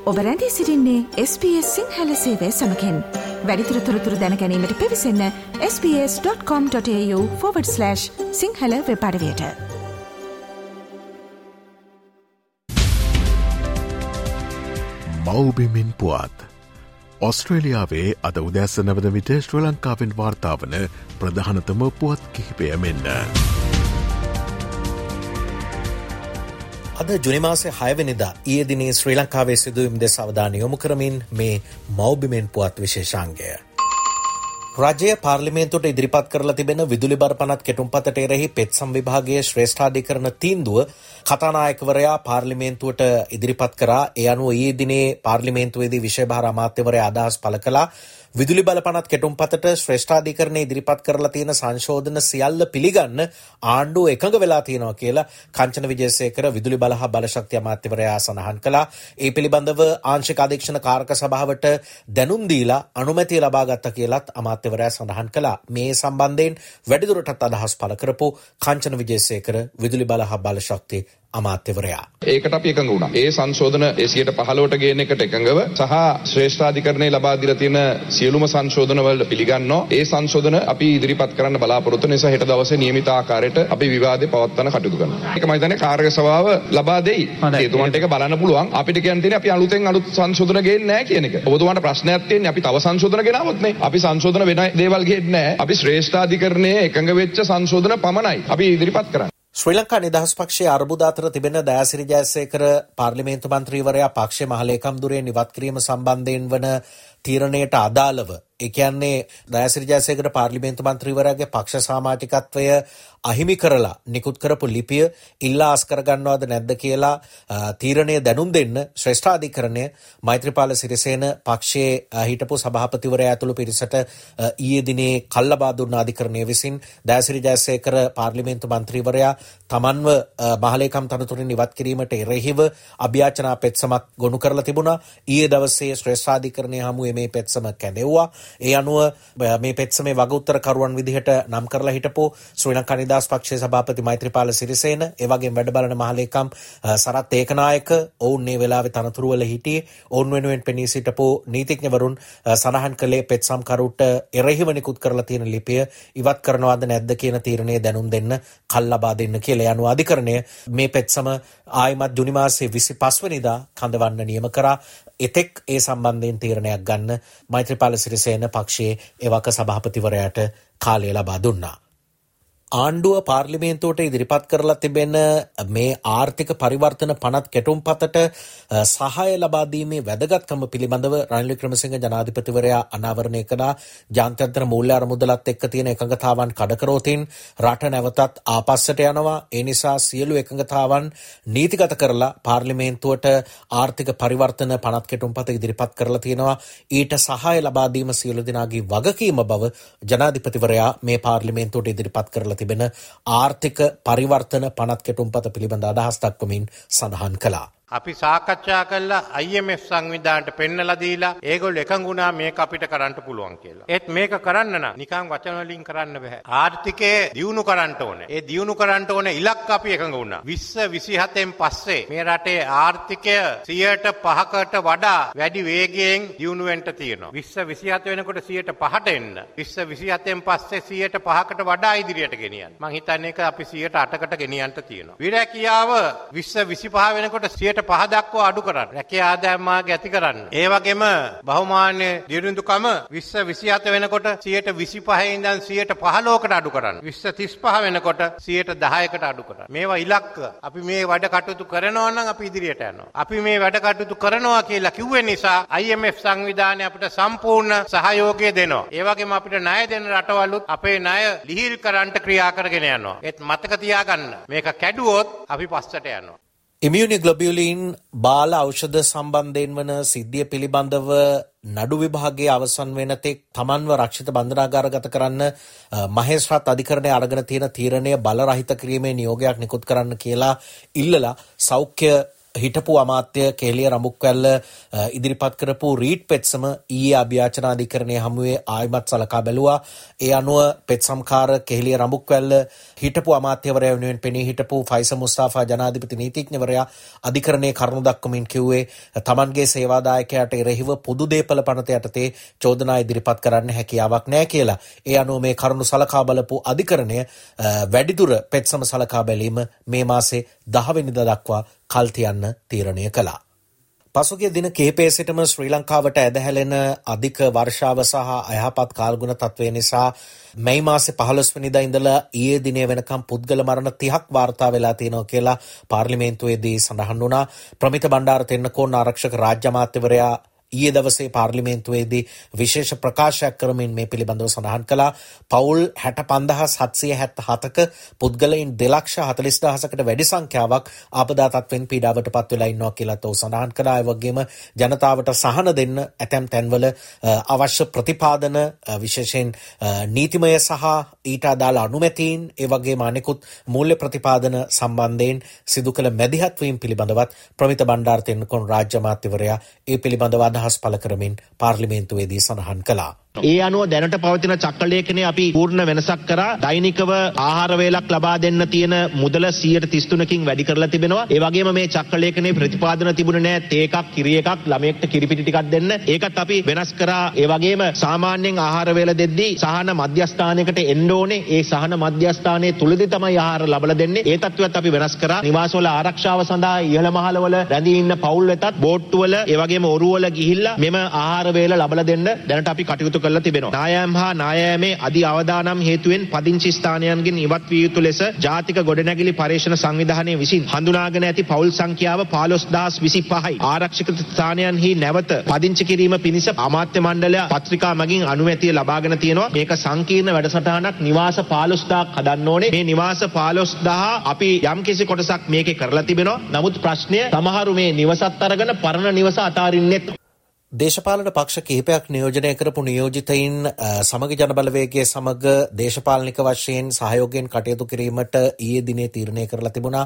ඔබ රැඳී සිටින්නේ SBS සිංහල සේවය සමගින්. වැඩිදුර තොරතුරු දැන ගැනීමට පිවිසන්න sbs.com.au/සිංහල වෙබ් අඩවියට. මව්බිමින් පුවත් ඔස්ට්‍රේලියාවේ අද උදැස්ස නවද විට ශ්‍රී ලංකාවෙන් වාර්තාවන ප්‍රධානතම පුවත් කිහිපය මෙන්න. අද ජුනි මාසේ 6 වෙනිදා ඊයේ දිනේ ශ්‍රී ලංකාවේ සිදුවීම් දෙස අවධානය යොමු කරමින් මේ මව්බිමෙන් පුවත් විශේෂාංගය. රජය පාර්ලිමේන්තුවට ඉදිරිපත් කරලා තිබෙන විදුලි බර පනත් කෙටුම්පතට එරෙහි පෙත්සම් විභාගයේ ශ්‍රේෂ්ඨාධිකරණ තීන්දුව කතානායකවරයා පාර්ලිමේන්තුවට ඉදිරිපත් කරා. ඒ අනුව ඊයේ දිනේ පාර්ලිමේන්තුවේදී විෂයභාර අමාත්‍යවරයා අදහස් පළ කළා. විදුලි බල පනත් කෙටුම්පතට ශ්‍රේෂ්ඨාධිකරණය ඉදිරිපත් කරලා තියෙන සංශෝධන සියල්ල පිළිගන්න ආණ්ඩුව එකඟ වෙලා තියෙනවා කියලා කංචන විජේසේකර විදුලි බල හා බලශක්ති අමාත්‍යවරයා සඳහන් කළා. ඒ පිළිබඳව ආංශික අධීක්ෂණ කාරක සභාවට දැනුම් දීලා අනුමැතිය ලබා ගත්තා කියලත් අමාත්‍යවරයා සඳහන් කළා. මේ සම්බන්ධයෙන් වැඩිදුරටත් අදහස් පළ කරපු කංචන විජේසේකර විදුලි බල හා බලශක්ති අමාත්‍යවරයා. ඒකට අපි එකඟ වුණා. ඒ සංශෝධන 115ට ගේන එකට එකඟව සහ ශ්‍රේෂ්ඨාධිකරණය ලබා දීලා තියෙන සියලුම සංශෝධන වල පිළිගන්නවා. ඒ සංශෝධන අපි ඉදිරිපත් කරන්න බලාපොරොත්තු වෙන නිසා හෙට දවසේ නියමිත ආකාරයට අපි විවාදේ පවත්වන්න කටයුතු කරනවා. ඒක මම හිතන්නේ කාර්ය සභාව ලබා දෙයි. ඒතුමන්ට ඒක බලන්න පුළුවන්. අපිට කියන්න තියෙන්නේ අපි අලුතෙන් අලුත් සංශෝධන ගේන්නේ නැහැ කියන එක. ඔබතුමාට ප්‍රශ්නයක් තියෙන්නේ අපි තව සංශෝධන ගෙනාවොත් නේ. අපි සංශෝධන වෙන දේවල් ගේන්නේ නැහැ. අපි ශ්‍රේෂ්ඨාධිකරණයේ එකඟ වෙච්ච සංශෝධන පමණයි අපි ඉදිරිපත් කරන්නේ. ශ්‍රී ලංකා නිදහස් පක්ෂයේ අර්බුද අතර තිබෙන දයාසිරි ජයසේකර පාර්ලිමේන්තු මන්ත්‍රීවරයා පක්ෂයේ මහලේකම් දුරෙන් ඉවත් කිරීම සම්බන්ධයෙන් වන තීරණයට අදාළව ඒ කියන්නේ දයාසිරි ජයසේකර පාර්ලිමේන්තු මන්ත්‍රීවරයාගේ පක්ෂ සමාජිකත්වය අහිමි කරලා නිකුත් කරපු ලිපිය ඉල්ලා අස්කර ගන්නවද නැද්ද කියලා තීරණය දැනුම් දෙන්න ශ්‍රේෂ්ඨාධිකරණය මෛත්‍රීපාල සිරිසේන පක්ෂයේ හිටපු සභාපතිවරයා ඇතුළු පිරිසට ඊයේ දිනේ කල්ලබා දුන්න අධිකරණය විසින් දයාසිරි ජයසේකර පාර්ලිමේන්තු මන්ත්‍රීවරයා තමන්ව මහලේකම් තනතුරින් ඉවත් කිරීමට එරෙහිව අභියාචනා පෙත්සමක් ගොනු කරලා තිබුණා. ඊයේ දවසේ ශ්‍රේෂ්ඨාධිකරණය හමුවේ මේ පෙත්සම කැඳෙව්වා. ඒ අනුව මේ පෙත්සමේ වග උත්තරකරුවන් විදිහට නම් කරලා හිටපු ශ්‍රී ලංකා නිදහස් පක්ෂයේ සභාපති මෛත්‍රීපාල සිරිසේන, ඒ වගේම වැඩ බලන මහලේකම් සරත් ඒකනායක, ඔවුන් මේ වෙලාවේ තනතුරු වල හිටියේ. ඔවුන් වෙනුවෙන් පෙනී සිටපු නීතිඥවරුන් සඳහන් කළේ පෙත්සම් කරුට එරෙහිව නිකුත් කරලා තියෙන ලිපිය ඉවත් කරනවද නැද්ද කියන තීරණය දැනුම් දෙන්න කල් ලබා දෙන්න කියලා. ඒ අනුව අධිකරණය මේ පෙත්සම ආයිමත් ජුනි මාසේ 25 වෙනිදා කඳවන්න නියම කරා. එතෙක් ඒ සම්බන්ධයෙන් තීරණයක් ගන්න මෛත්‍රීපාල සිරිසේන පක්ෂයේ එවක සභාපතිවරයාට කාලය ලබා දුන්නා. ආණ්ඩුව පාර්ලිමේන්තුවට ඉදිරිපත් කරලා තිබෙන මේ ආර්ථික පරිවර්තන පනත් කෙටුම්පතට සහාය ලබා දීමේ වැදගත්කම පිළිබඳව රනිල් වික්‍රමසිංහ ජනාධිපතිවරයා අනාවරණය කළා. ජාත්‍යන්තර මූල්‍ය අරමුදලත් එක්ක තියෙන එකඟතාවන් කඩකරෝතින් රට නැවතත් ආපස්සට යනවා. ඒ නිසා සියලු එකඟතාවන් නීතිගත කරලා පාර්ලිමේන්තුවට ආර්ථික පරිවර්තන පනත් කෙටුම්පත ඉදිරිපත් කරලා තියෙනවා. ඊට සහාය ලබා දීම සියලු දෙනාගේ වගකීම බව ජනාධිපතිවරයා මේ පාර්ලිමේන්තුවට ඉදිරිපත් කරලා තිබෙන ආර්ථික පරිවර්තන පනත් කෙටුම්පත පිළිබඳ අදහස් දක්වමින් සඳහන් කළා. අපි සාකච්ඡා කළා IMF සංවිධානයට පෙන්නලා දීලා ඒගොල්ලෝ එකඟුණා මේක අපිට කරන්න පුළුවන් කියලා. ඒත් මේක කරන්න නම් නිකන් වචන වලින් කරන්න බෑ. ආර්ථිකය දියුණු කරන්න ඕනේ. ඒ දියුණු කරන්න ඕනේ ඉලක්ක අපි එකඟ වුණා. 2027න් පස්සේ මේ රටේ ආර්ථිකය 105කට වඩා වැඩි වේගයෙන් දියුණු වෙන්න තියෙනවා. 2027 වෙනකොට 105ට එන්න. 2027න් පස්සේ 105කට වඩා ඉදිරියට ගෙනියන්න. මං හිතන්නේ ඒක අපි 108කට ගෙනියන්න තියෙනවා. විරැකියාව 2025 වෙනකොට 5 දක්වා අඩු කරන්න. රැකියා ආදායම මාර්ග ඇති කරන්න. ඒ වගේම බහුමාන්‍ය දියුණුකම 2027 වෙනකොට 125 ඉඳන් 115කට අඩු කරන්න. 2035 වෙනකොට 110කට අඩු කරන්න. මේවා ඉලක්ක. අපි මේ වැඩ කටයුතු කරනවා නම් අපි ඉදිරියට යනවා. අපි මේ වැඩ කටයුතු කරනවා කියලා කිව්වේ නිසා IMF සංවිධානය අපිට සම්පූර්ණ සහයෝගය දෙනවා. ඒ වගේම අපිට ණය දෙන රටවලුත් අපේ ණය ලිහිල් කරන්න ක්‍රියා කරගෙන යනවා. ඒත් මතක තියාගන්න මේක කැඩුවොත් අපි පස්සට යනවා. ඉමියුනිග්ලොබියුලින් බාල ඖෂධ සම්බන්ධයෙන් වන සිද්ධිය පිළිබඳව නඩු විභාගයේ අවසන් වෙන තෙක් තමන්ව රක්ෂිත බන්ධනාගාරගත කරන්න මහේස්ත්‍රාත් අධිකරණය අරගෙන තියෙන තීරණය බලරහිත කිරීමේ නියෝගයක් නිකුත් කරන්න කියලා ඉල්ලලා සෞඛ්‍ය හිටපු අමාත්‍ය කේලිය රඹුක්වැල්ල ඉදිරිපත් කරපු රීඩ් පෙත්සම ඊයේ අභියාචනාධිකරණය හමුවේ ආයිමත් සලකා බැලුවා. ඒ අනුව පෙත්සම්කාර කේලිය රඹුක්වැල්ල හිටපු අමාත්‍යවරයා වෙනුවෙන් පෙනී හිටපු ෆයිසල් මුස්තාෆා ජනාධිපති නීතිඥවරයා අධිකරණයේ කරුණු දක්වමින් කිව්වේ තමන්ගේ සේවාදායකයාට එරෙහිව පොදු දේපල පනත යටතේ චෝදනා ඉදිරිපත් කරන්න හැකියාවක් නැහැ කියලා. ඒ අනුව මේ කරුණු සලකා බලපු අධිකරණය වැඩිදුර පෙත්සම සලකා බැලීම මේ මාසේ 10 වෙනිදා දක්වා කල් තියන්න තීරණය කළා. පසුගිය දින කිහිපයේ සිටම ශ්‍රී ලංකාවට ඇදහැලෙන අධික වර්ෂාව සහ අයහපත් කාල්ගුණ තත්ත්වය නිසා මැයි මාසේ 15 වෙනිදා ඉඳලා ඊයේ දිනේ වෙනකම් පුද්ගල මරණ 30ක් වාර්තා වෙලා තියෙනවා කියලා පාර්ලිමේන්තුවේදී සඳහන් වුණා. ප්‍රමිත බණ්ඩාර තෙන්නකෝන් ආරක්ෂක රාජ්‍ය අමාත්‍යවරයා ඊයේ දවසේ පාර්ලිමේන්තුවේදී විශේෂ ප්‍රකාශයක් කරමින් මේ පිළිබඳව සඳහන් කළා. පවුල් 65777ක පුද්ගලයන් 2,40,000කට වැඩි සංඛ්‍යාවක් ආපදා තත්ත්වෙන් පීඩාවට පත් වෙලා ඉන්නවා කියලාත් ඔහු සඳහන් කළා. ඒ වගේම ජනතාවට සහන දෙන්න ඇතැම් තැන්වල අවශ්‍ය ප්‍රතිපාදන විශේෂයෙන් නීතිමය සහ ඊට අදාළ අනුමැතීන් ඒ වගේම අනෙකුත් මූල්‍ය ප්‍රතිපාදන සම්බන්ධයෙන් සිදු කළ මැදිහත් වීම පිළිබඳවත් ප්‍රමිත බණ්ඩාර තෙන්නකෝන් රාජ්‍ය අමාත්‍යවරයා ඒ පිළිබඳව අදහස් පළ කරමින් පාර්ලිමේන්තුවේදී සඳහන් කළා. ඒ අනුව දැනට පවතින චක්‍රලේඛනයේ අපි පූර්ණ වෙනසක් කරා. දෛනිකව ආහාර වේලක් ලබා දෙන්න තියෙන මුදල 133කින් වැඩි කරලා තිබෙනවා. ඒ වගේම මේ චක්‍රලේඛනයේ ප්‍රතිපාදන තිබුණේ නැහැ තේ එකක්, කිරි එකක්, ළමයෙක්ට කිරිපිටි ටිකක් දෙන්න. ඒකත් අපි වෙනස් කරා. ඒ වගේම සාමාන්‍යයෙන් ආහාර වේල දෙද්දී සහන මධ්‍යස්ථානයකට එන්න ඕනේ. ඒ සහන මධ්‍යස්ථානයේ තුලදී තමයි ආහාර ලබා දෙන්නේ. ඒ තත්ත්වයක් අපි වෙනස් කරා. නිවාසවල ආරක්ෂාව සඳහා ඉහළ මහලවල රැඳී ඉන්න පවුල් වෙතත් බෝට්ටුවල ඒ වගේම ඔරුවල ගිහිල්ලා මෙම ආහාර වේල ලබා දෙන්න දැනට අපි කටයුතු කරලා තිබෙනවා. නායම් හා නායෑමේ අධි අවදානම් හේතුවෙන් පදිංචි ස්ථානයන්ගෙන් ඉවත් විය යුතු ලෙස ජාතික ගොඩනැගිලි පරීක්ෂණ සංවිධානය විසින් හඳුනාගෙන ඇති පවුල් සංඛ්‍යාව 15025යි. ආරක්ෂිත ස්ථානයන්හි නැවත පදිංචි කිරීම පිණිස අමාත්‍ය මණ්ඩලය පත්‍රිකා මගින් අනුමැතිය ලබාගෙන තියෙනවා. මේක සංකීර්ණ වැඩසටහනක්. නිවාස 15000ක් හදන්න ඕනේ. මේ නිවාස 15000 අපි යම්කිසි කොටසක් මේකේ කරලා තිබෙනවා. නමුත් ප්‍රශ්නය සමහරු මේ නිවසත් අරගෙන පරණ නිවස අතාරින්නෙත්. දේශපාලන පක්ෂ කිහිපයක් නියෝජනය කරපු නියෝජිතයින් සමග ජනබලවේගයේ සමග දේශපාලනික වශයෙන් සහයෝගයෙන් කටයුතු කිරීමට ඊයේ දිනේ තීරණය කරලා තිබුණා.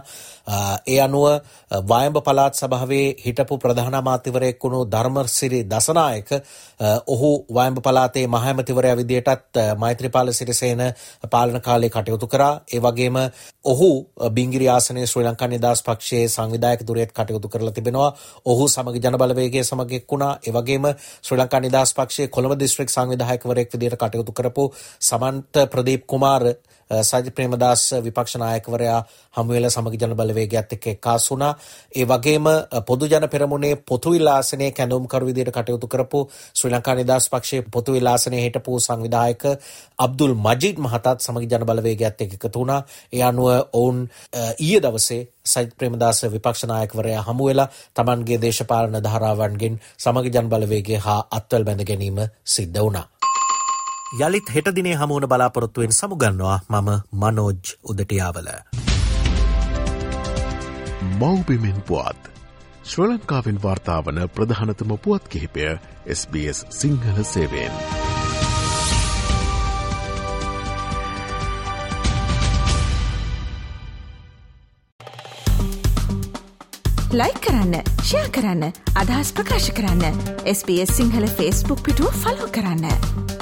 ඒ අනුව වායඹ පළාත් සභාවේ හිටපු ප්‍රධාන අමාත්‍යවරයෙක් වුණු ධර්මසිරි දසනායක ඔහු වායඹ පළාතේ මහ ඇමතිවරයා විදියටත් මෛත්‍රීපාල සිරිසේන පාලන කාලේ කටයුතු කරා. ඒ වගේම ඔහු බිංගිරි ආසනයේ ශ්‍රී ලංකා නිදහස් පක්ෂයේ සංවිධායක ධුරයට කටයුතු කරලා තිබෙනවා. ඔහු සමග ජනබලවේගයේ සමග එක්ුණා. වගේම ශ්‍රී ලංකා නිදහස් පක්ෂයේ කොළඹ දිස්ත්‍රික් සංවිධායකවරයෙක් විදිහට කටයුතු කරපු සමන්ත ප්‍රදීප් කුමාර සජිත් ප්‍රේමදාස විපක්ෂ නායකවරයා හමු වෙලා සමග ජන බලවේගයත් එක්ක එක්කාසු වුණා. ඒ වගේම පොදු ජන පෙරමුණේ පොතුවිල් ආසනයේ කැඳවුම්කරු විදිහට කටයුතු කරපු ශ්‍රී ලංකා නිදහස් පක්ෂයේ පොතුවිල් ආසනයේ හිටපු සංවිධායක අබ්දුල් මජීද් මහතාත් සමග ජන බලවේගයත් එක්ක එකතු වුණා. ඒ අනුව ඔවුන් ඊයේ දවසේ සජිත් ප්‍රේමදාස විපක්ෂ නායකවරයා හමු වෙලා තමන්ගේ දේශපාලන ධාරාවන්ගෙන් සමග ජන බලවේගය හා අත්වැල් බැඳ ගැනීම සිද්ධ වුණා. යළිත් හෙට දිනේ හමුවන බලාපොරොත්තුවෙන් සමුගන්නවා මම මනෝජ් උදටියාවල. මව්බිමෙන් පුවත් ශ්‍රී ලංකාවෙන් වාර්තාවන ප්‍රධානතම පුවත් කිහිපය SBS සිංහල සේවයෙන්. ලයික් කරන්න, ෂෙයා කරන්න, අදහස් ප්‍රකාශ කරන්න. SBS සිංහල Facebook පිටුව ෆලෝ කරන්න.